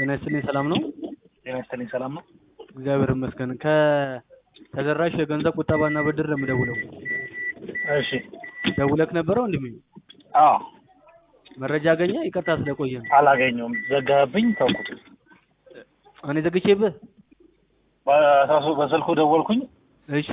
ጤና ይስጥልኝ ሰላም ነው? ጤና ይስጥልኝ ሰላም ነው? እግዚአብሔር ይመስገን። ከተደራሽ የገንዘብ ቁጠባና ብድር ነው የምደውለው። እሺ ደውለክ ነበረ ወንድሜ? አዎ። መረጃ አገኘ? ይቅርታ ስለቆየ ነው። አላገኘሁም፣ ዘጋብኝ፣ ተውኩት። እኔ ዘግቼብህ? በስልኩ ደወልኩኝ። እሺ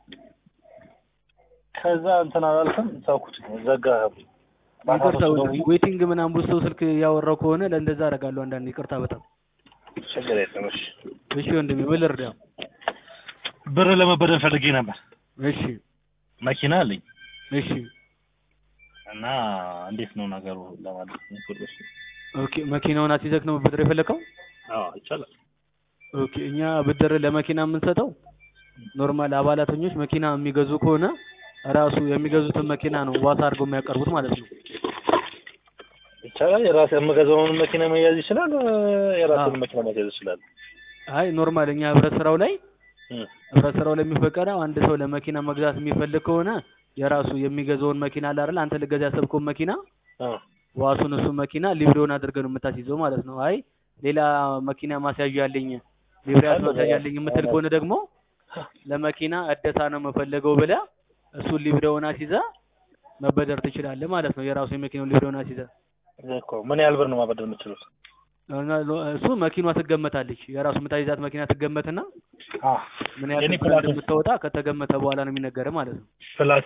ከዛ እንትን አላልኩም፣ ተውኩት፣ ዘጋብኝ። ይቅርታ ዌቲንግ ምናምን ብዙ ሰው ስልክ ያወራው ከሆነ ለእንደዛ አደርጋለሁ አንዳንዴ። ይቅርታ በጣም ችግር የለም። እሺ እሺ ወንድሜ ምን ልርዳው? ብር ለመበደር ፈልጌ ነበር። እሺ መኪና አለኝ። እሺ እና እንዴት ነው ነገሩ ለማለት ነው። ኦኬ መኪናውን አትይዘክ ነው ብድር የፈለከው? አዎ ይቻላል። ኦኬ እኛ ብድር ለመኪና የምንሰጠው ኖርማል አባላተኞች መኪና የሚገዙ ከሆነ ራሱ የሚገዙትን መኪና ነው ዋስ አድርገው የሚያቀርቡት ማለት ነው። ይቻላል። የራስ የምገዛውን መኪና መያዝ ይችላል። የራስን መኪና መያዝ ይችላል። አይ ኖርማል እኛ ህብረት ስራው ላይ የሚፈቀደው አንድ ሰው ለመኪና መግዛት የሚፈልግ ከሆነ የራሱ የሚገዛውን መኪና አለ አይደል? አንተ ልገዛ ያሰብከውን መኪና ዋሱን እሱ መኪና ሊብሬውን አድርገህ ነው የምታስይዘው ማለት ነው። አይ ሌላ መኪና ማስያዣ ያለኝ ሊብሬ ማስያዣ ያለኝ የምትል ከሆነ ደግሞ ለመኪና እደሳ ነው የምፈልገው ብለህ እሱን ሊብሬውን አስይዘህ መበደር ትችላለህ ማለት ነው። የራሱ የመኪናውን ሊብሬውን አስይዘህ እኮ ምን ያህል ብር ነው ማበደር የምትችሉት? እሱ መኪናዋ ትገመታለች። የራሱ የምታይዛት መኪና ትገመትና ምን ያህል እንደምትወጣ ከተገመተ በኋላ ነው የሚነገረው ማለት ነው።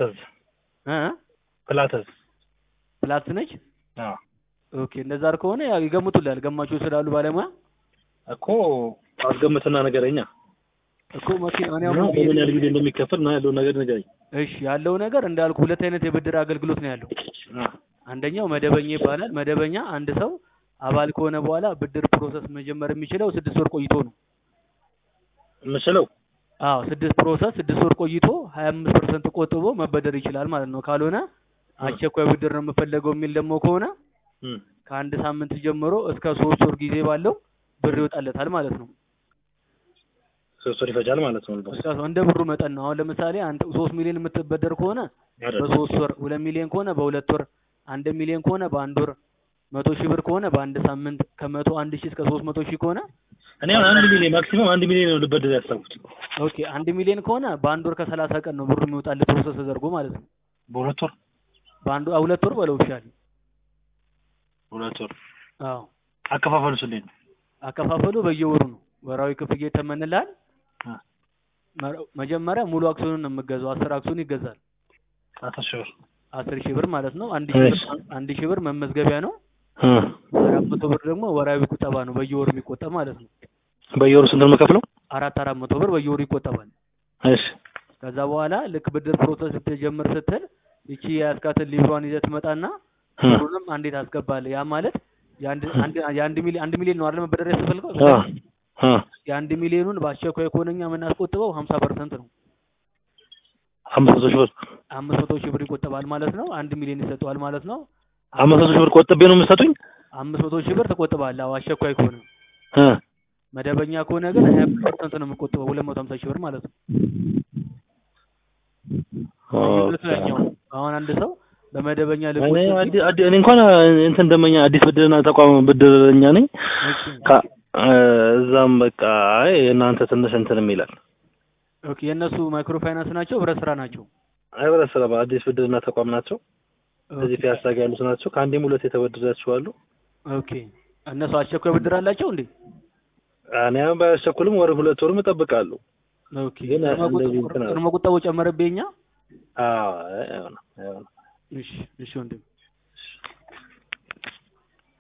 ፕላትስ ነች። ኦኬ እንደዛ ከሆነ ያው ይገምቱልሃል። ገማቾች ስላሉ ባለሙያ እኮ አስገምትና ነገረኛ እኮ መኪና እኔ አሁን ምን ያህል ጊዜ እንደሚከፈል ነው ያለው ነገር ንገረኝ። እሺ ያለው ነገር እንዳልኩ ሁለት አይነት የብድር አገልግሎት ነው ያለው። አንደኛው መደበኛ ይባላል። መደበኛ አንድ ሰው አባል ከሆነ በኋላ ብድር ፕሮሰስ መጀመር የሚችለው 6 ወር ቆይቶ ነው የምችለው። አዎ 6 ወር ቆይቶ 25% ቆጥቦ መበደር ይችላል ማለት ነው። ካልሆነ አስቸኳይ ብድር ነው የምፈልገው የሚል ደግሞ ከሆነ ከአንድ ሳምንት ጀምሮ እስከ 3 ወር ጊዜ ባለው ብር ይወጣለታል ማለት ነው። 3 ወር ይፈጃል ማለት ነው። እንደ ብሩ መጠን ነው። አሁን ለምሳሌ አንተ 3 ሚሊዮን የምትበደር ከሆነ በ3 ወር፣ 2 ሚሊዮን ከሆነ በ2 ወር፣ 1 ሚሊዮን ከሆነ በ1 ወር፣ 100 ሺህ ብር ከሆነ በአንድ ሳምንት፣ ከ100 1000 እስከ 300 ሺህ ከሆነ እኔ 1 ሚሊዮን ማክሲመም 1 ሚሊዮን ነው ልበደር ያሰብኩት። ኦኬ 1 ሚሊዮን ከሆነ በአንድ ወር ከ30 ቀን ነው ብሩ የሚወጣልህ ፕሮሰስ ተደርጎ ማለት ነው። በ2 ወር በ2 ወር በለው ይሻል። 2 ወር አዎ። አከፋፈሉስ እንዴት ነው? አከፋፈሉ በየወሩ ነው። ወራዊ ክፍያ ይተመንልሃል። መጀመሪያ ሙሉ አክሲዮኑን ነው የምትገዛው። 10 አክሲዮን ይገዛል። 10 ሺህ ብር ማለት ነው። 1 ሺህ ብር መመዝገቢያ ነው። 400 ብር ደግሞ ወራዊ ቁጠባ ነው በየወሩ የሚቆጠብ ማለት ነው። በየወሩ ስንት ነው የምከፍለው? 400 ብር በየወሩ ይቆጠባል። እሺ ከዛ በኋላ ልክ ብድር ፕሮሰስ ስትጀምር ስትል እቺ ያስካተል ሊብሯን ይዘህ ትመጣና ብሩንም አንዴ ታስገባለህ። ያ ማለት የአንድ ሚሊዮን ነው አይደል መበደር ያስፈልገው? የአንድ ሚሊዮኑን በአስቸኳይ ከሆነኛ የምናስቆጥበው 50% ነው። 500 ሺህ ብር ይቆጠባል ማለት ነው። 1 ሚሊዮን ይሰጠዋል ማለት ነው። 500 ሺህ ብር ቆጥቤ ነው የምትሰጡኝ? 500 ሺህ ብር ትቆጥባለህ። አዎ አስቸኳይ ከሆነ መደበኛ ከሆነ ግን 20% ነው የምቆጥበው 250 ሺህ ብር ማለት ነው። አሁን አንድ ሰው በመደበኛ እኔ እንኳን እንትን ደመኛ አዲስ ብድርና ተቋም ብድርኛ ነኝ። እዛም በቃ አይ እናንተ ትንሽ እንትንም ይላል። ኦኬ የነሱ ማይክሮ ፋይናንስ ናቸው ህብረት ስራ ናቸው? አይ ህብረት ስራ አዲስ ብድርና ተቋም ናቸው። እዚህ ፒያሳ ጋር ያሉት ናቸው። ከአንዴም ሁለቴ የተበደራችሁ አሉ። ኦኬ እነሱ አስቸኳይ ብድር አላቸው እንዴ? እኔ ባያስቸኩልም ወር 2 ወርም እጠብቃለሁ። ኦኬ ቅድመ ቁጠባው ጨመረብኝኛ? አዎ አይሆንም። እሺ ወንድም